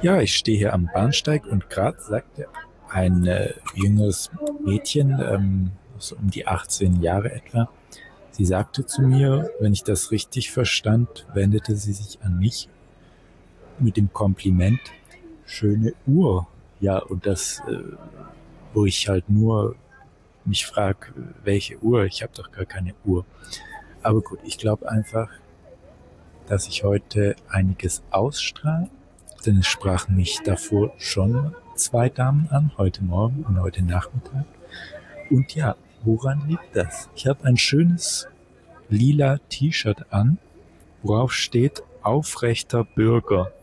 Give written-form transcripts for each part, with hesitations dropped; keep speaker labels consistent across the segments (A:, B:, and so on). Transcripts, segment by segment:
A: Ja, ich stehe hier am Bahnsteig und gerade sagte ein jüngeres Mädchen, so um die 18 Jahre etwa, sie sagte zu mir, wenn ich das richtig verstand, wendete sie sich an mich mit dem Kompliment, schöne Uhr. Ja, und wo ich halt nur mich frage, welche Uhr? Ich habe doch gar keine Uhr. Aber gut, ich glaube einfach, dass ich heute einiges ausstrahle, denn es sprachen mich davor schon zwei Damen an, heute Morgen und heute Nachmittag. Und ja, woran liegt das? Ich habe ein schönes lila T-Shirt an, worauf steht aufrechter Bürger.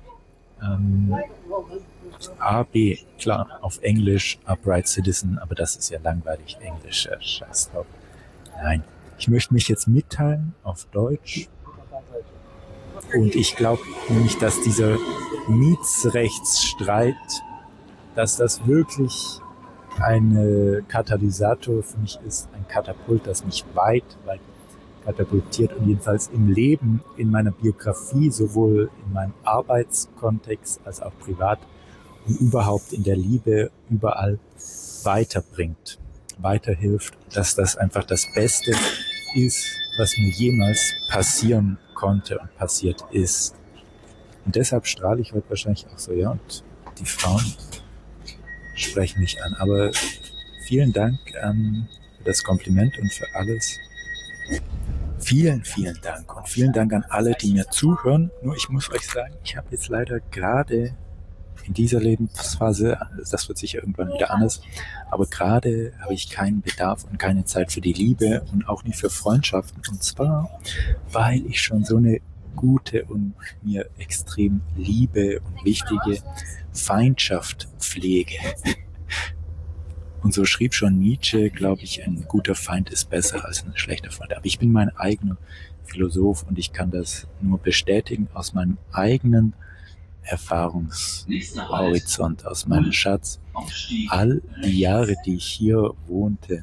A: AB, klar, auf Englisch, Upright Citizen, aber das ist ja langweilig, Englisch, scheiß drauf. Nein, ich möchte mich jetzt mitteilen auf Deutsch. Und ich glaube nämlich, dass dieser Mietsrechtsstreit, dass das wirklich ein Katalysator für mich ist, ein Katapult, das mich weit katapultiert und jedenfalls im Leben, in meiner Biografie, sowohl in meinem Arbeitskontext als auch privat und überhaupt in der Liebe überall weiterbringt, weiterhilft, dass das einfach das Beste ist, was mir jemals passieren konnte und passiert ist. Und deshalb strahle ich heute wahrscheinlich auch so, ja, und die Frauen sprechen mich an. Aber vielen Dank für das Kompliment und für alles. Vielen, vielen Dank und vielen Dank an alle, die mir zuhören. Nur ich muss euch sagen, ich habe jetzt leider gerade in dieser Lebensphase, das wird sicher irgendwann wieder anders, aber gerade habe ich keinen Bedarf und keine Zeit für die Liebe und auch nicht für Freundschaften. Und zwar, weil ich schon so eine gute und mir extrem liebe und wichtige Feindschaft pflege. Und so schrieb schon Nietzsche, glaube ich, ein guter Feind ist besser als ein schlechter Freund. Aber ich bin mein eigener Philosoph und ich kann das nur bestätigen aus meinem eigenen Erfahrungshorizont, aus meinem Schatz. All die Jahre, die ich hier wohnte,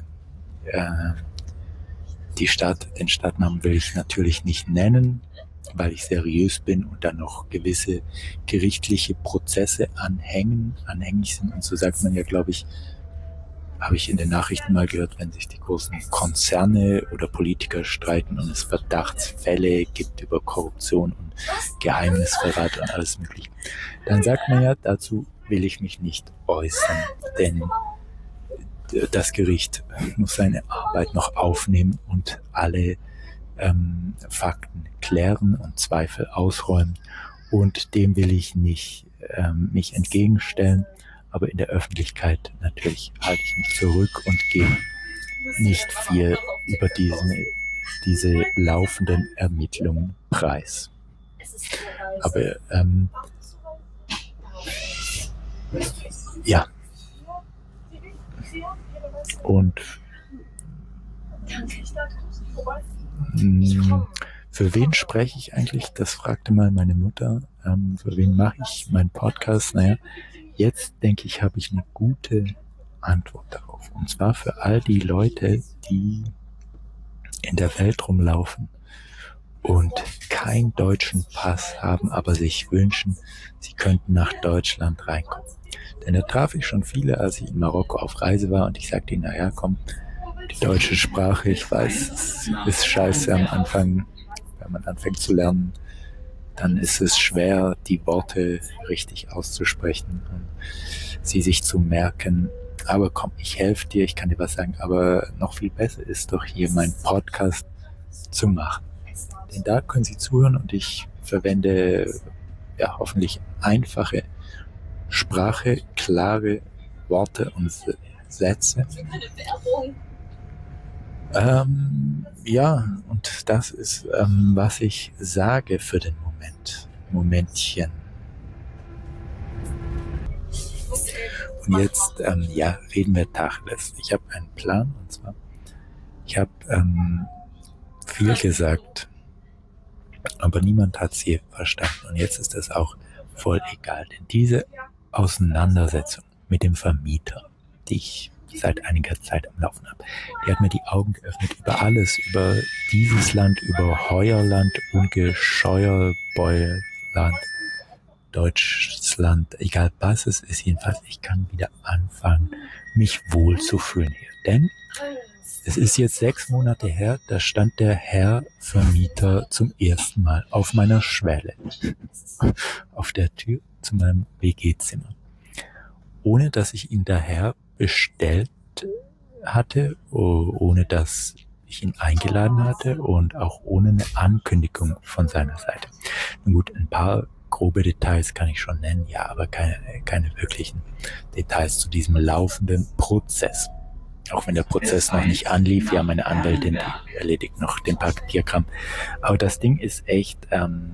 A: den Stadtnamen will ich natürlich nicht nennen, weil ich seriös bin und dann noch gewisse gerichtliche Prozesse anhängig sind. Und so sagt man ja, glaube ich, habe ich in den Nachrichten mal gehört, wenn sich die großen Konzerne oder Politiker streiten und es Verdachtsfälle gibt über Korruption und Geheimnisverrat und alles Mögliche, dann sagt man ja, dazu will ich mich nicht äußern, denn das Gericht muss seine Arbeit noch aufnehmen und alle Fakten klären und Zweifel ausräumen, und dem will ich nicht mich entgegenstellen. Aber in der Öffentlichkeit natürlich halte ich mich zurück und gebe nicht viel über diese laufenden Ermittlungen preis. Aber ja. Und für wen spreche ich eigentlich? Das fragte mal meine Mutter. Für wen mache ich meinen Podcast? Naja, jetzt denke ich, habe ich eine gute Antwort darauf. Und zwar für all die Leute, die in der Welt rumlaufen und keinen deutschen Pass haben, aber sich wünschen, sie könnten nach Deutschland reinkommen. Denn da traf ich schon viele, als ich in Marokko auf Reise war, und ich sagte ihnen, naja, komm, die deutsche Sprache, ich weiß, es ist scheiße am Anfang, wenn man anfängt zu lernen, dann ist es schwer, die Worte richtig auszusprechen und sie sich zu merken. Aber komm, ich helfe dir, ich kann dir was sagen, aber noch viel besser ist doch hier meinen Podcast zu machen. Denn da können Sie zuhören und ich verwende ja hoffentlich einfache Sprache, klare Worte und Sätze. Ja, und das ist, was ich sage für den Momentchen. Und jetzt, reden wir Tacheles. Ich habe einen Plan, und zwar, ich habe viel gesagt, aber niemand hat es je verstanden. Und jetzt ist das auch voll egal, denn diese Auseinandersetzung mit dem Vermieter, die ich seit einiger Zeit am Laufen habe, die hat mir die Augen geöffnet über alles, über dieses Land, über Heuerland und Gescheuerbeuland. Deutschland, egal was es ist, jedenfalls, ich kann wieder anfangen, mich wohl zu fühlen hier. Denn es ist jetzt 6 Monate her, da stand der Herr Vermieter zum ersten Mal auf meiner Schwelle, auf der Tür zu meinem WG-Zimmer. Ohne dass ich ihn daher bestellt hatte, ohne dass ich ihn eingeladen hatte und auch ohne eine Ankündigung von seiner Seite. Nun gut, ein paar grobe Details kann ich schon nennen, ja, aber keine wirklichen Details zu diesem laufenden Prozess. Auch wenn der Prozess noch nicht anlief, ja, meine Anwältin die erledigt noch den Papierkram. Aber das Ding ist echt,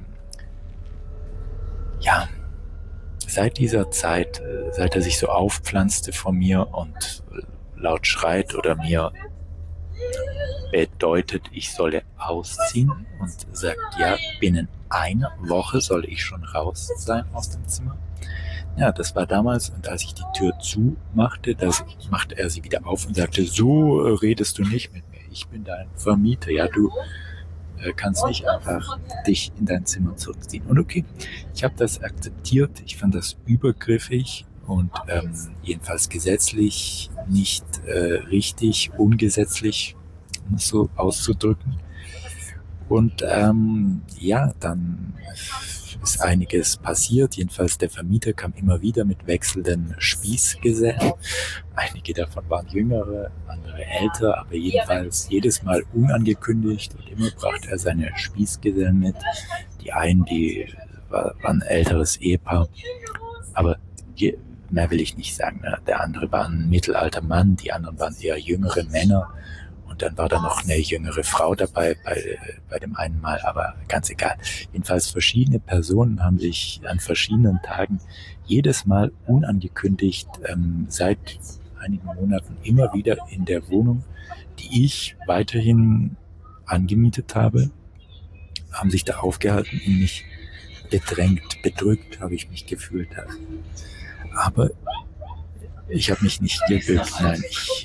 A: ja, seit dieser Zeit, seit er sich so aufpflanzte vor mir und laut schreit oder mir bedeutet, ich solle ausziehen und sagt, ja, binnen einer Woche soll ich schon raus sein aus dem Zimmer. Ja, das war damals, und als ich die Tür zumachte, machte er sie wieder auf und sagte, so redest du nicht mit mir, ich bin dein Vermieter, ja, du kannst nicht einfach dich in dein Zimmer zurückziehen. Und okay, ich habe das akzeptiert, ich fand das übergriffig und jedenfalls gesetzlich nicht richtig, ungesetzlich, um es so auszudrücken. Und ja, dann ist einiges passiert. Jedenfalls der Vermieter kam immer wieder mit wechselnden Spießgesellen. Einige davon waren jüngere, andere älter, aber jedenfalls jedes Mal unangekündigt und immer brachte er seine Spießgesellen mit. Die einen, die waren ein älteres Ehepaar, aber mehr will ich nicht sagen. Ne? Der andere war ein mittelalter Mann, die anderen waren eher jüngere Männer. Und dann war da noch eine jüngere Frau dabei bei dem einen Mal, aber ganz egal. Jedenfalls verschiedene Personen haben sich an verschiedenen Tagen jedes Mal unangekündigt seit einigen Monaten immer wieder in der Wohnung, die ich weiterhin angemietet habe, haben sich da aufgehalten und mich bedrängt, bedrückt habe ich mich gefühlt. Aber ich habe mich nicht gebückt, nein,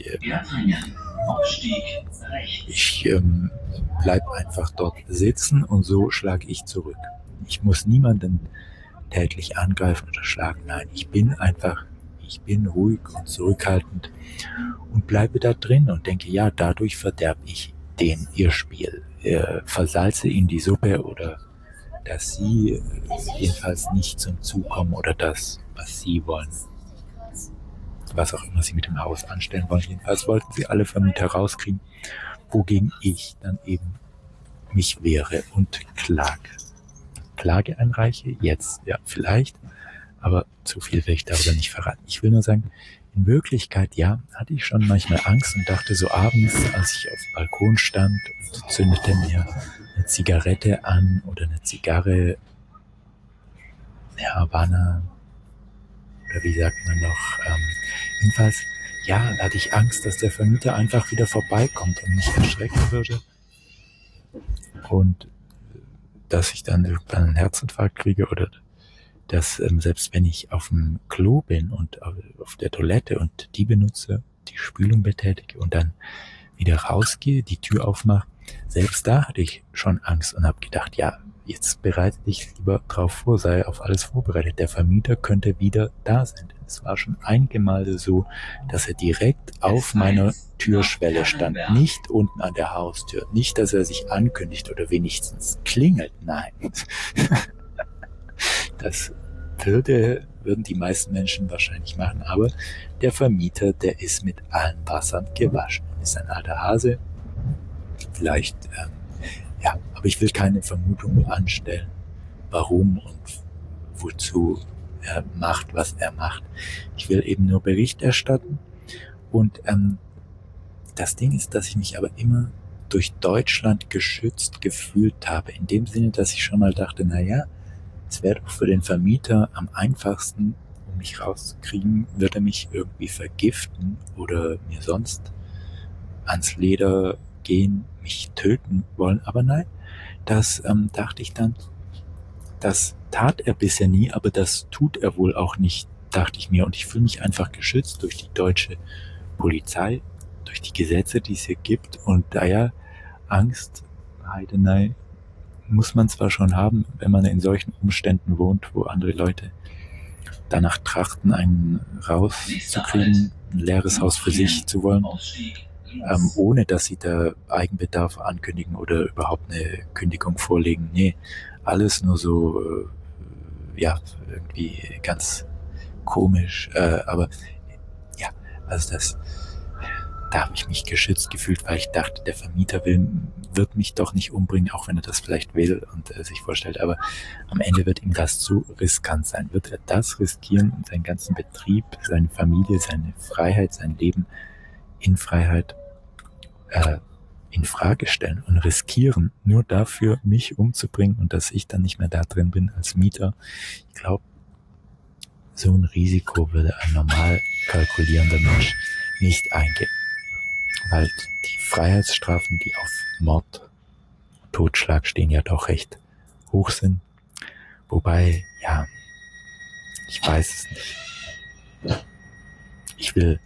A: ich bleib einfach dort sitzen und so schlage ich zurück. Ich muss niemanden tätlich angreifen oder schlagen. Nein, ich bin ruhig und zurückhaltend und bleibe da drin und denke, ja, dadurch verderbe ich denen ihr Spiel. Versalze ihnen die Suppe oder dass sie jedenfalls nicht zum Zug kommen oder das, was sie wollen. Was auch immer sie mit dem Haus anstellen wollen. Jedenfalls wollten sie alle Vermieter rauskriegen, wogegen ich dann eben mich wehre und Klage einreiche. Jetzt, ja, vielleicht, aber zu viel will ich darüber nicht verraten. Ich will nur sagen, in Wirklichkeit, ja, hatte ich schon manchmal Angst und dachte so abends, als ich auf dem Balkon stand und zündete mir eine Zigarette an oder eine Zigarre, eine Havana, oder wie sagt man noch, jedenfalls, ja, da hatte ich Angst, dass der Vermieter einfach wieder vorbeikommt und mich erschrecken würde und dass ich dann irgendwann einen Herzinfarkt kriege oder dass selbst wenn ich auf dem Klo bin und auf der Toilette und die benutze, die Spülung betätige und dann wieder rausgehe, die Tür aufmache, selbst da hatte ich schon Angst und habe gedacht, ja, jetzt bereite dich lieber drauf vor, sei auf alles vorbereitet. Der Vermieter könnte wieder da sein. Es war schon einige Male so, dass er direkt auf meiner Türschwelle stand, nicht unten an der Haustür. Nicht, dass er sich ankündigt oder wenigstens klingelt. Nein. Das würden die meisten Menschen wahrscheinlich machen, aber der Vermieter, der ist mit allen Wassern gewaschen. Ist ein alter Hase. Vielleicht, ja, aber ich will keine Vermutung anstellen, warum und wozu er macht, was er macht. Ich will eben nur Bericht erstatten und das Ding ist, dass ich mich aber immer durch Deutschland geschützt gefühlt habe, in dem Sinne, dass ich schon mal dachte, naja, es wäre doch für den Vermieter am einfachsten, um mich rauszukriegen, würde er mich irgendwie vergiften oder mir sonst ans Leder gehen, mich töten wollen, aber nein, das dachte ich dann, das tat er bisher nie, aber das tut er wohl auch nicht, dachte ich mir, und ich fühle mich einfach geschützt durch die deutsche Polizei, durch die Gesetze, die es hier gibt und daher Angst, Heidenei, muss man zwar schon haben, wenn man in solchen Umständen wohnt, wo andere Leute danach trachten, einen rauszukriegen, ein leeres Haus für sich zu wollen, ohne dass sie da Eigenbedarf ankündigen oder überhaupt eine Kündigung vorlegen. Nee, alles nur so, irgendwie ganz komisch. Aber ja, also da habe ich mich geschützt gefühlt, weil ich dachte, der Vermieter wird mich doch nicht umbringen, auch wenn er das vielleicht will und sich vorstellt. Aber am Ende wird ihm das zu riskant sein. Wird er das riskieren und seinen ganzen Betrieb, seine Familie, seine Freiheit, sein Leben in Freiheit in Frage stellen und riskieren, nur dafür mich umzubringen und dass ich dann nicht mehr da drin bin als Mieter? Ich glaube, so ein Risiko würde ein normal kalkulierender Mensch nicht eingehen. Weil die Freiheitsstrafen, die auf Mord, Totschlag stehen, ja doch recht hoch sind. Wobei, ja, ich weiß es nicht. Ich will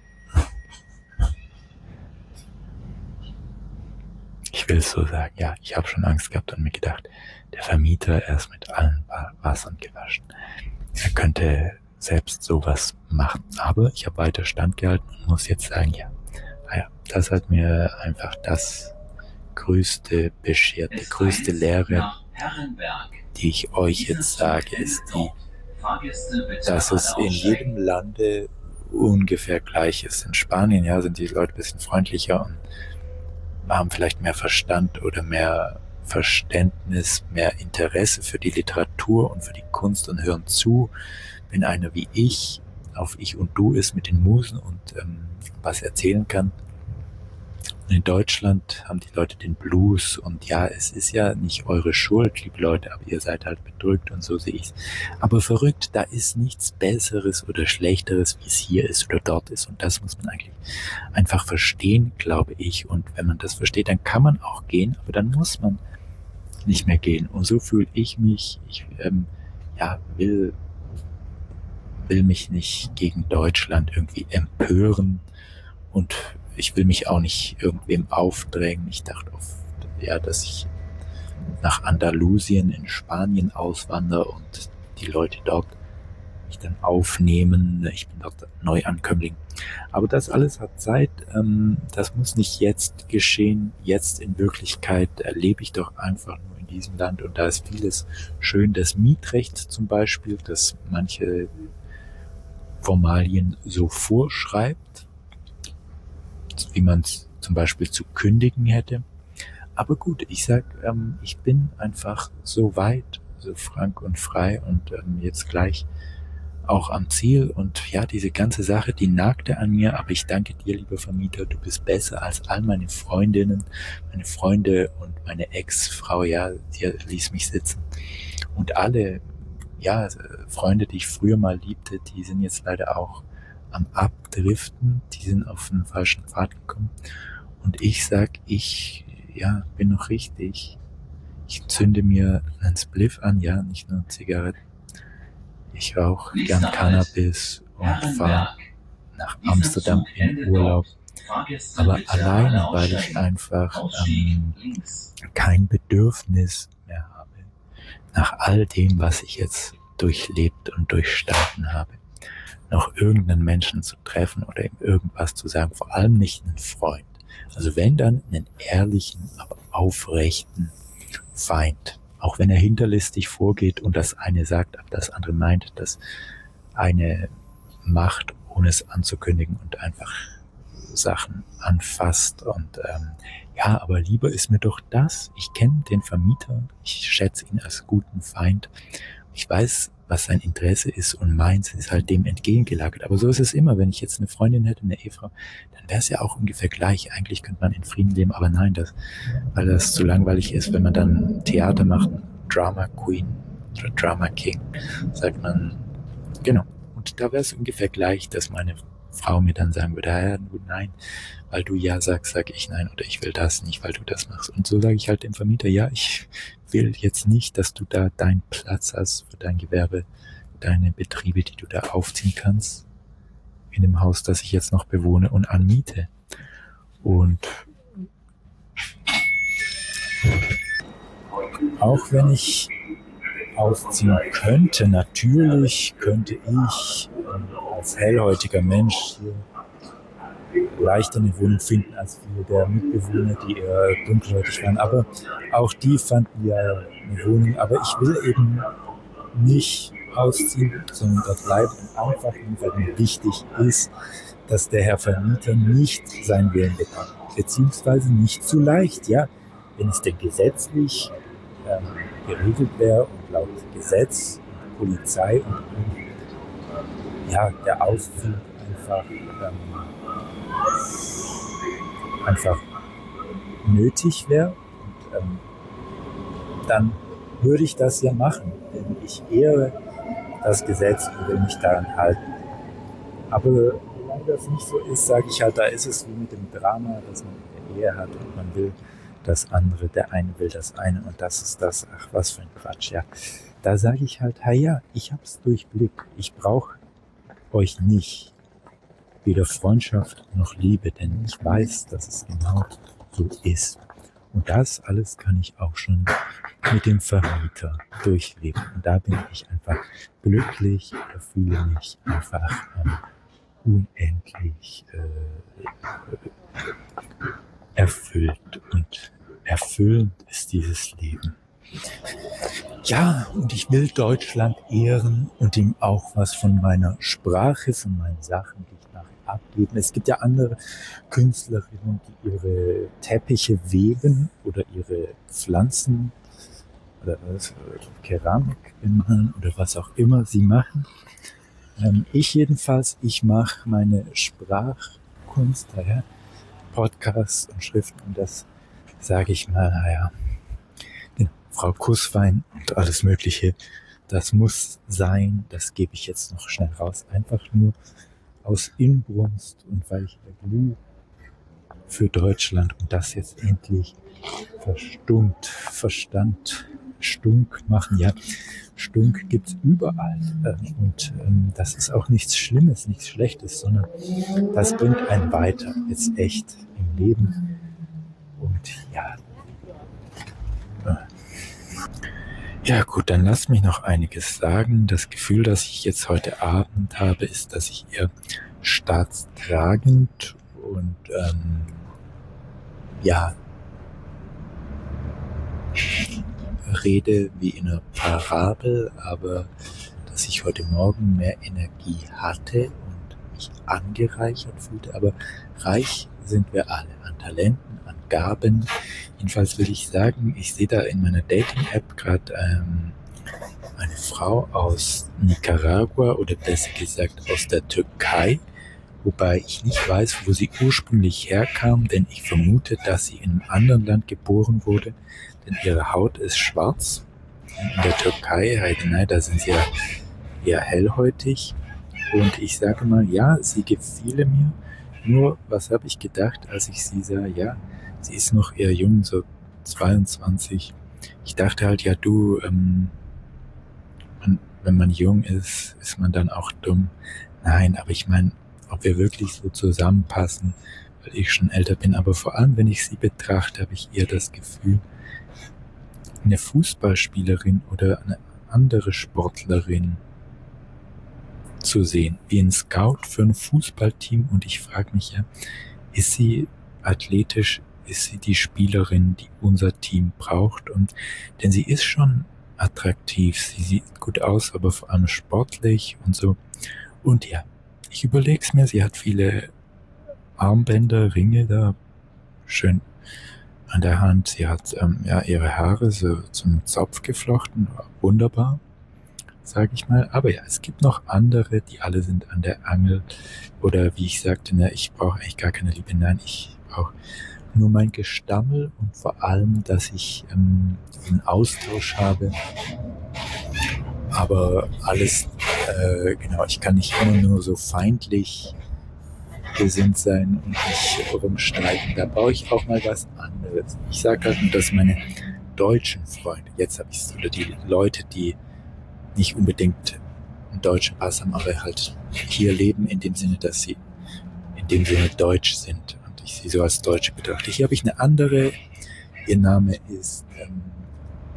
A: es so sagen, ja, ich habe schon Angst gehabt und mir gedacht, der Vermieter, er ist mit allen Wassern gewaschen. Er könnte selbst sowas machen. Aber ich habe weiter standgehalten und muss jetzt sagen, ja, das hat mir einfach das größte beschert, die größte Lehre, die ich euch jetzt sage, ist die, dass es in jedem Lande ungefähr gleich ist. In Spanien, ja, sind die Leute ein bisschen freundlicher und haben vielleicht mehr Verstand oder mehr Verständnis, mehr Interesse für die Literatur und für die Kunst und hören zu, wenn einer wie ich auf Ich und Du ist mit den Musen und was erzählen kann. Und in Deutschland haben die Leute den Blues und ja, es ist ja nicht eure Schuld, liebe Leute, aber ihr seid halt bedrückt und so sehe ich's. Aber verrückt, da ist nichts Besseres oder Schlechteres, wie es hier ist oder dort ist und das muss man eigentlich einfach verstehen, glaube ich. Und wenn man das versteht, dann kann man auch gehen, aber dann muss man nicht mehr gehen. Und so fühle ich mich. Ich will mich nicht gegen Deutschland irgendwie empören und ich will mich auch nicht irgendwem aufdrängen. Ich dachte oft, ja, dass ich nach Andalusien in Spanien auswandere und die Leute dort mich dann aufnehmen. Ich bin dort Neuankömmling. Aber das alles hat Zeit. Das muss nicht jetzt geschehen. Jetzt in Wirklichkeit lebe ich doch einfach nur in diesem Land und da ist vieles schön. Das Mietrecht zum Beispiel, das manche Formalien so vorschreibt, wie man es zum Beispiel zu kündigen hätte. Aber gut, ich sag, ich bin einfach so weit, so frank und frei und jetzt gleich auch am Ziel. Und ja, diese ganze Sache, die nagte an mir, aber ich danke dir, lieber Vermieter, du bist besser als all meine Freundinnen, meine Freunde und meine Ex-Frau, ja, die ließ mich sitzen. Und alle, ja, Freunde, die ich früher mal liebte, die sind jetzt leider auch am Abdriften, die sind auf den falschen Pfad gekommen. Und ich sag, ich bin noch richtig. Ich zünde mir einen Spliff an, ja, nicht nur Zigaretten. Ich rauche gern Cannabis und fahre nach Amsterdam in Urlaub. Aber alleine, weil ich einfach kein Bedürfnis mehr habe, nach all dem, was ich jetzt durchlebt und durchstanden habe, noch irgendeinen Menschen zu treffen oder ihm irgendwas zu sagen, vor allem nicht einen Freund. Also wenn dann einen ehrlichen, aber aufrechten Feind. Auch wenn er hinterlistig vorgeht und das eine sagt, aber das andere meint, das eine macht, ohne es anzukündigen und einfach Sachen anfasst. Und aber lieber ist mir doch das. Ich kenne den Vermieter, ich schätze ihn als guten Feind. Ich weiß, was sein Interesse ist und meins ist halt dem entgegengelagert. Aber so ist es immer, wenn ich jetzt eine Freundin hätte, eine Ehefrau, dann wäre es ja auch ungefähr gleich. Eigentlich könnte man in Frieden leben, aber nein, weil das zu langweilig ist, wenn man dann Theater macht, Drama Queen oder Drama King, sagt man, genau. Und da wäre es ungefähr gleich, dass meine Frau mir dann sagen würde, ja, nein, weil du ja sagst, sage ich nein oder ich will das nicht, weil du das machst. Und so sage ich halt dem Vermieter, ja, ich will jetzt nicht, dass du da deinen Platz hast für dein Gewerbe, deine Betriebe, die du da aufziehen kannst in dem Haus, das ich jetzt noch bewohne und anmiete. Und auch wenn ich ausziehen könnte, natürlich könnte ich als hellhäutiger Mensch hier leichter eine Wohnung finden als viele der Mitbewohner, die eher dunkelhäutig waren. Aber auch die fanden ja eine Wohnung. Aber ich will eben nicht ausziehen, sondern dort bleiben und einfach nur, weil mir wichtig ist, dass der Herr Vermieter nicht seinen Willen bekommt. Beziehungsweise nicht zu leicht, ja. Wenn es denn gesetzlich geregelt wäre und laut Gesetz und Polizei und der Auszug einfach nötig wäre, und dann würde ich das ja machen, denn ich ehre das Gesetz und will mich daran halten. Aber solange das nicht so ist, sage ich halt, da ist es wie mit dem Drama, dass man eine Ehe hat und man will das andere, der eine will das eine und das ist das, ach was für ein Quatsch, ja. Da sage ich halt, ich hab's durchblickt, ich brauche euch nicht, weder Freundschaft noch Liebe, denn ich weiß, dass es genau so ist. Und das alles kann ich auch schon mit dem Vermieter durchleben. Und da bin ich einfach glücklich oder fühle mich einfach unendlich erfüllt. Und erfüllend ist dieses Leben. Ja, und ich will Deutschland ehren und ihm auch was von meiner Sprache, von meinen Sachen, die ich nachher abgeben. Es gibt ja andere Künstlerinnen, die ihre Teppiche weben oder ihre Pflanzen oder Keramik machen oder was auch immer sie machen. Ich jedenfalls, ich mache meine Sprachkunst, Podcasts und Schriften und das sage ich mal, Frau Kusswein und alles Mögliche, das muss sein, das gebe ich jetzt noch schnell raus, einfach nur aus Inbrunst und weil ich glühe für Deutschland und das jetzt endlich stunk machen. Ja, Stunk gibt's überall und das ist auch nichts Schlimmes, nichts Schlechtes, sondern das bringt einen weiter, jetzt echt im Leben und ja gut, dann lasst mich noch einiges sagen. Das Gefühl, das ich jetzt heute Abend habe, ist, dass ich eher staatstragend und rede wie in einer Parabel, aber dass ich heute Morgen mehr Energie hatte und mich angereichert fühlte. Aber reich sind wir alle an Talenten, an Gaben. Jedenfalls will ich sagen, ich sehe da in meiner Dating-App gerade eine Frau aus Nicaragua oder besser gesagt aus der Türkei, wobei ich nicht weiß, wo sie ursprünglich herkam, denn ich vermute, dass sie in einem anderen Land geboren wurde, denn ihre Haut ist schwarz. In der Türkei, da sind sie ja eher hellhäutig und ich sage mal, sie gefiele mir. Nur, was habe ich gedacht, als ich sie sah? Ja, sie ist noch eher jung, so 22. Ich dachte halt, wenn man jung ist, ist man dann auch dumm. Nein, aber ich meine, ob wir wirklich so zusammenpassen, weil ich schon älter bin. Aber vor allem, wenn ich sie betrachte, habe ich eher das Gefühl, eine Fußballspielerin oder eine andere Sportlerin zu sehen, wie ein Scout für ein Fußballteam. Und ich frage mich ist sie athletisch, ist sie die Spielerin, die unser Team braucht? Und denn sie ist schon attraktiv, sie sieht gut aus, aber vor allem sportlich und so. Und ich überlege es mir, sie hat viele Armbänder, Ringe da, schön an der Hand. Sie hat ihre Haare so zum Zopf geflochten, wunderbar, sage ich mal. Aber es gibt noch andere, die alle sind an der Angel. Oder wie ich sagte, ich brauche eigentlich gar keine Liebe. Nein, ich brauche nur mein Gestammel und vor allem, dass ich einen Austausch habe. Aber alles, ich kann nicht immer nur so feindlich gesinnt sein und mich rumstreiten. Da brauche ich auch mal was anderes. Ich sage halt nur, dass meine deutschen Freunde, jetzt habe ich es, oder die Leute, die nicht unbedingt einen deutschen Pass haben, aber halt hier leben in dem Sinne, dass sie in dem Sinne deutsch sind und ich sie so als Deutsche betrachte. Hier habe ich eine andere, ihr Name ist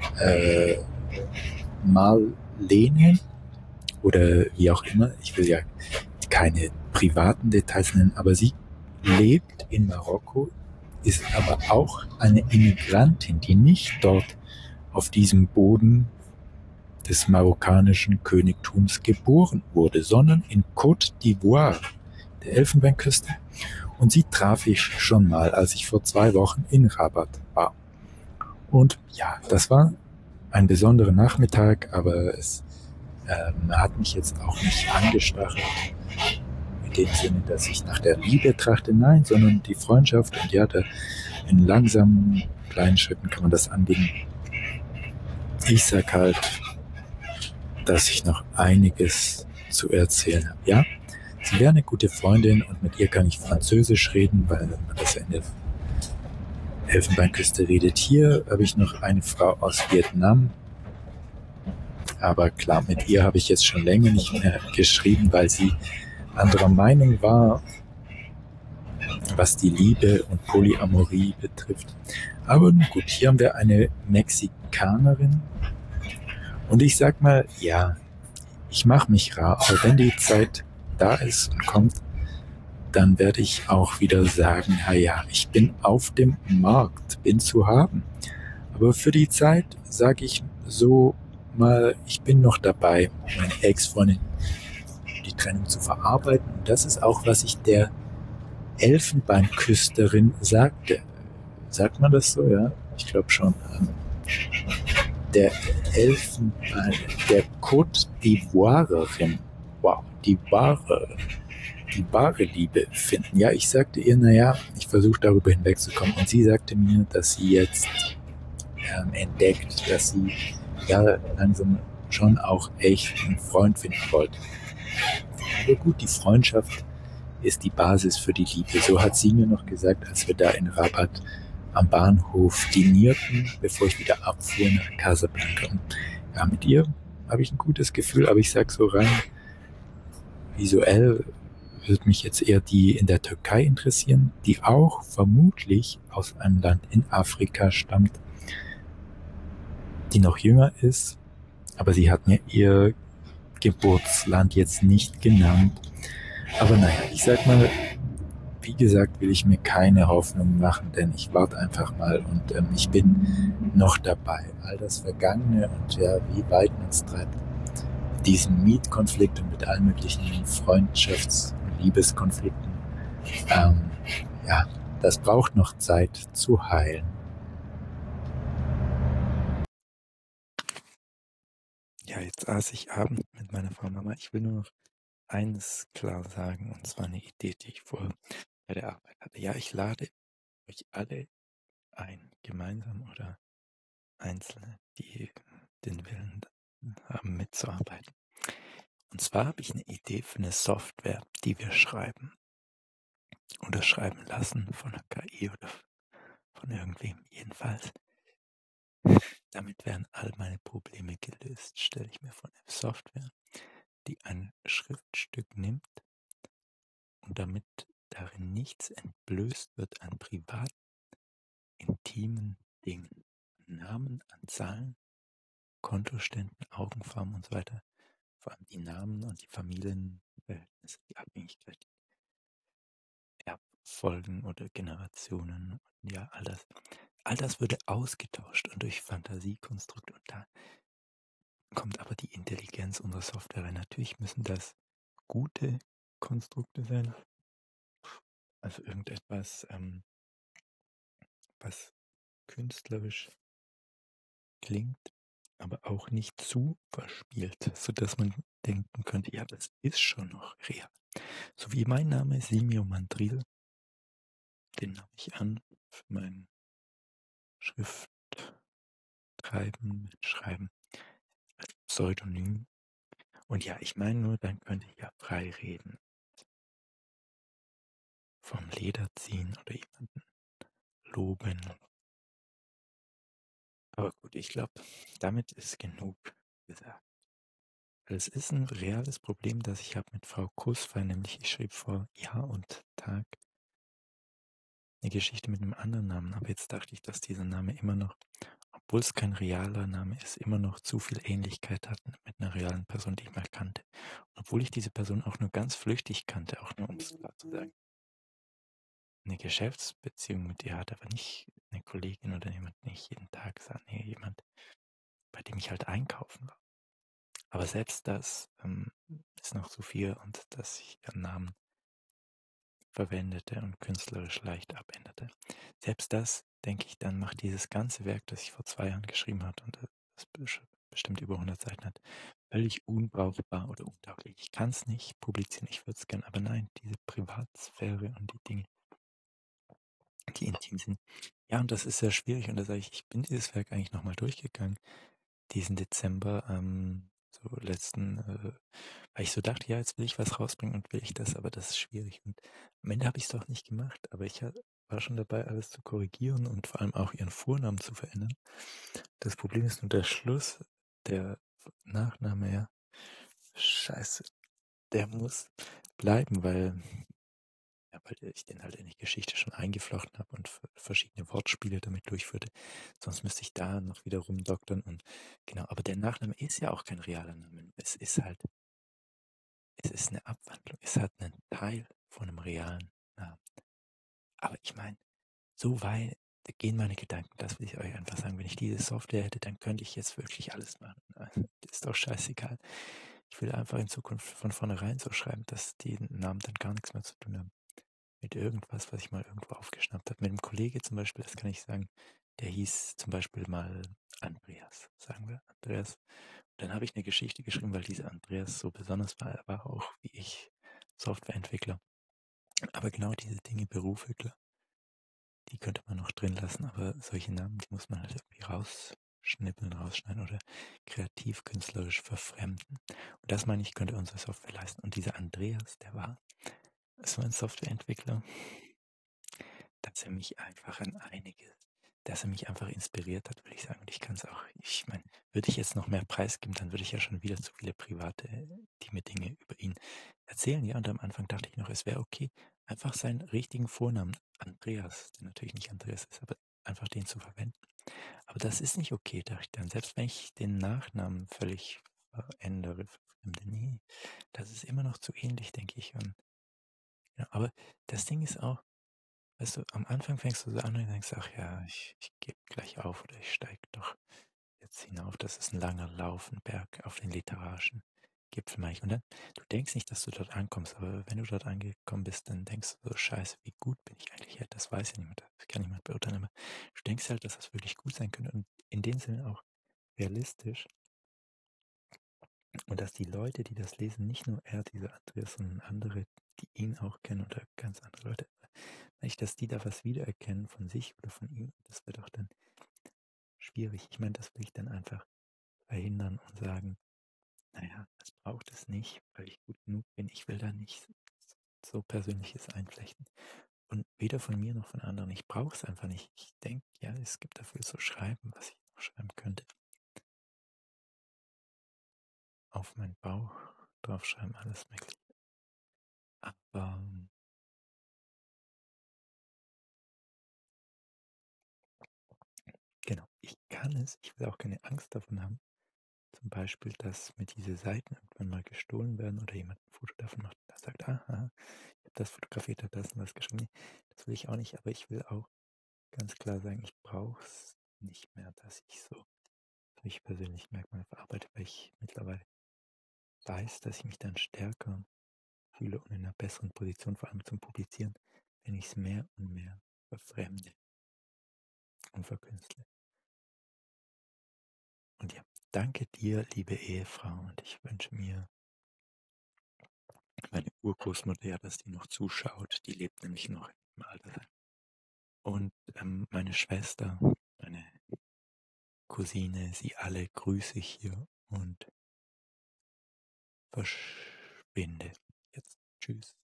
A: Marlene oder wie auch immer, ich will ja keine privaten Details nennen, aber sie lebt in Marokko, ist aber auch eine Immigrantin, die nicht dort auf diesem Boden des marokkanischen Königtums geboren wurde, sondern in Côte d'Ivoire, der Elfenbeinküste. Und sie traf ich schon mal, als ich vor 2 Wochen in Rabat war. Und ja, das war ein besonderer Nachmittag, aber es hat mich jetzt auch nicht angestachelt, in dem Sinne, dass ich nach der Liebe trachte, nein, sondern die Freundschaft. Und ja, da in langsamen, kleinen Schritten kann man das angehen. Ich sag halt, dass ich noch einiges zu erzählen habe. Ja, sie wäre eine gute Freundin und mit ihr kann ich Französisch reden, weil man das ja in der Elfenbeinküste redet. Hier habe ich noch eine Frau aus Vietnam. Aber klar, mit ihr habe ich jetzt schon länger nicht mehr geschrieben, weil sie anderer Meinung war, was die Liebe und Polyamorie betrifft. Aber gut, hier haben wir eine Mexikanerin. Und ich sag mal, ja, ich mache mich rar, aber wenn die Zeit da ist und kommt, dann werde ich auch wieder sagen, ja, ich bin auf dem Markt, bin zu haben. Aber für die Zeit sage ich so mal, ich bin noch dabei, meine Ex-Freundin die Trennung zu verarbeiten. Und das ist auch, was ich der Elfenbeinküsterin sagte. Sagt man das so? Ja, ich glaube schon. Der Côte d'Ivoirerin, wow, die wahre Liebe finden. Ja, ich sagte ihr, naja, ich versuche darüber hinwegzukommen. Und sie sagte mir, dass sie jetzt entdeckt, dass sie ja langsam schon auch echt einen Freund finden wollte. Aber gut, die Freundschaft ist die Basis für die Liebe. So hat sie mir noch gesagt, als wir da in Rabat am Bahnhof dinierten, bevor ich wieder abfuhr nach Casablanca. Und ja, mit ihr habe ich ein gutes Gefühl, aber ich sag so rein visuell würde mich jetzt eher die in der Türkei interessieren, die auch vermutlich aus einem Land in Afrika stammt, die noch jünger ist, aber sie hat mir ihr Geburtsland jetzt nicht genannt. Aber naja, ich sag mal, wie gesagt, will ich mir keine Hoffnung machen, denn ich warte einfach mal und ich bin noch dabei. All das Vergangene und ja, wie weit man es treibt, diesen Mietkonflikt und mit allen möglichen Freundschafts- und Liebeskonflikten, ja, das braucht noch Zeit zu heilen. Ja, jetzt aß ich Abend mit meiner Frau Mama. Ich will nur noch eines klar sagen, und zwar eine Idee, die ich vorher bei der Arbeit hatte. Ja, ich lade euch alle ein, gemeinsam oder Einzelne, die den Willen haben, mitzuarbeiten. Und zwar habe ich eine Idee für eine Software, die wir schreiben oder schreiben lassen von der KI oder von irgendwem. Jedenfalls, damit werden all meine Probleme gelöst, stelle ich mir vor, eine Software, die ein Schriftstück nimmt und damit darin nichts entblößt wird an privat intimen Dingen, Namen, an Zahlen, Kontoständen, Augenfarben und so weiter, vor allem die Namen und die Familienverhältnisse, die Abhängigkeit, die Erbfolgen oder Generationen, und ja, all das würde ausgetauscht und durch Fantasiekonstrukt, und da kommt aber die Intelligenz unserer Software rein. Natürlich müssen das gute Konstrukte sein, also irgendetwas, was künstlerisch klingt, aber auch nicht zu verspielt, sodass man denken könnte, ja, das ist schon noch real. So wie mein Name Simio Mandril, den nahm ich an für mein Schreiben als Pseudonym. Und ja, ich meine nur, dann könnte ich ja frei reden, vom Leder ziehen oder jemanden loben. Aber gut, ich glaube, damit ist genug gesagt. Es ist ein reales Problem, das ich habe mit Frau Kuss, weil nämlich ich schrieb vor Jahr und Tag eine Geschichte mit einem anderen Namen, aber jetzt dachte ich, dass dieser Name immer noch obwohl es kein realer Name ist, immer noch zu viel Ähnlichkeit hat mit einer realen Person, die ich mal kannte. Und obwohl ich diese Person auch nur ganz flüchtig kannte, auch nur um es klar zu sagen, eine Geschäftsbeziehung mit ihr hatte, aber nicht eine Kollegin oder jemand, den ich jeden Tag sah, nee, jemand, bei dem ich halt einkaufen war. Aber selbst das ist noch zu viel und dass ich ihren Namen verwendete und künstlerisch leicht abänderte. Selbst das, denke ich, dann macht dieses ganze Werk, das ich vor 2 Jahren geschrieben habe und das bestimmt über 100 Seiten hat, völlig unbrauchbar oder untauglich. Ich kann es nicht publizieren, ich würde es gern, aber nein, diese Privatsphäre und die Dinge, die intim sind. Ja, und das ist sehr schwierig und da sage ich bin dieses Werk eigentlich nochmal durchgegangen, diesen Dezember, so letzten, weil ich so dachte, ja, jetzt will ich was rausbringen und will ich das, aber das ist schwierig. Und am Ende habe ich es doch nicht gemacht, aber ich war schon dabei, alles zu korrigieren und vor allem auch ihren Vornamen zu verändern. Das Problem ist nur der Schluss, der Nachname, ja, scheiße, der muss bleiben, weil ich den halt in die Geschichte schon eingeflochten habe und verschiedene Wortspiele damit durchführte. Sonst müsste ich da noch wieder rumdoktern und genau, aber der Nachname ist ja auch kein realer Name. Es ist eine Abwandlung. Es hat einen Teil von einem realen Namen. Aber ich meine, so weit gehen meine Gedanken, das will ich euch einfach sagen. Wenn ich diese Software hätte, dann könnte ich jetzt wirklich alles machen. Das ist doch scheißegal. Ich will einfach in Zukunft von vornherein so schreiben, dass die Namen dann gar nichts mehr zu tun haben mit irgendwas, was ich mal irgendwo aufgeschnappt habe. Mit einem Kollege zum Beispiel, das kann ich sagen, der hieß zum Beispiel mal Andreas, sagen wir Andreas. Dann habe ich eine Geschichte geschrieben, weil dieser Andreas so besonders war. Er war auch wie ich Softwareentwickler. Aber genau diese Dinge, Berufe, klar, die könnte man noch drin lassen, aber solche Namen, die muss man halt irgendwie rausschnippeln, rausschneiden oder kreativ, künstlerisch verfremden. Und das meine ich, könnte unsere Software leisten. Und dieser Andreas, der war so ein Softwareentwickler, dass er mich einfach dass er mich einfach inspiriert hat, würde ich sagen. Und ich kann es auch, ich meine, würde ich jetzt noch mehr preisgeben, dann würde ich ja schon wieder zu viele private, intime Dinge über ihn erzählen. Ja, und am Anfang dachte ich noch, es wäre okay, einfach seinen richtigen Vornamen, Andreas, der natürlich nicht Andreas ist, aber einfach den zu verwenden. Aber das ist nicht okay, dachte ich dann. Selbst wenn ich den Nachnamen völlig verändere, verfremde, nee, das ist immer noch zu ähnlich, denke ich. Und, ja, aber das Ding ist auch, weißt du, am Anfang fängst du so an und denkst, ach ja, ich gebe gleich auf oder ich steige doch jetzt hinauf. Das ist ein langer Lauf, ein Berg auf den literarischen Gipfel, meine ich. Und dann, du denkst nicht, dass du dort ankommst, aber wenn du dort angekommen bist, dann denkst du so, scheiße, wie gut bin ich eigentlich? Ja, das weiß ja niemand, das kann niemand beurteilen, aber du denkst halt, dass das wirklich gut sein könnte und in dem Sinne auch realistisch. Und dass die Leute, die das lesen, nicht nur er, dieser Andreas, sondern andere, die ihn auch kennen oder ganz andere Leute, nicht, dass die da was wiedererkennen von sich oder von ihm, das wird auch dann schwierig. Ich meine, das will ich dann einfach verhindern und sagen, naja, das braucht es nicht, weil ich gut genug bin. Ich will da nicht so Persönliches einflechten. Und weder von mir noch von anderen. Ich brauche es einfach nicht. Ich denke, ja, es gibt dafür so Schreiben, was ich noch schreiben könnte. Auf meinen Bauch draufschreiben, alles mögliche. Aber genau, ich kann es. Ich will auch keine Angst davon haben. Zum Beispiel, dass mir diese Seiten irgendwann mal gestohlen werden oder jemand ein Foto davon macht, der sagt, aha, ich habe das fotografiert, hat das und das geschrieben. Nee, das will ich auch nicht, aber ich will auch ganz klar sagen, ich brauche es nicht mehr, dass ich so durch persönliche Merkmale verarbeite, weil ich mittlerweile weiß, dass ich mich dann stärker fühle und in einer besseren Position, vor allem zum Publizieren, wenn ich es mehr und mehr verfremde und verkünstle. Und ja, danke dir, liebe Ehefrau, und ich wünsche mir meine Urgroßmutter, ja, dass die noch zuschaut, die lebt nämlich noch im Alter. Und meine Schwester, meine Cousine, sie alle grüße ich hier und verschwinde. Jetzt tschüss.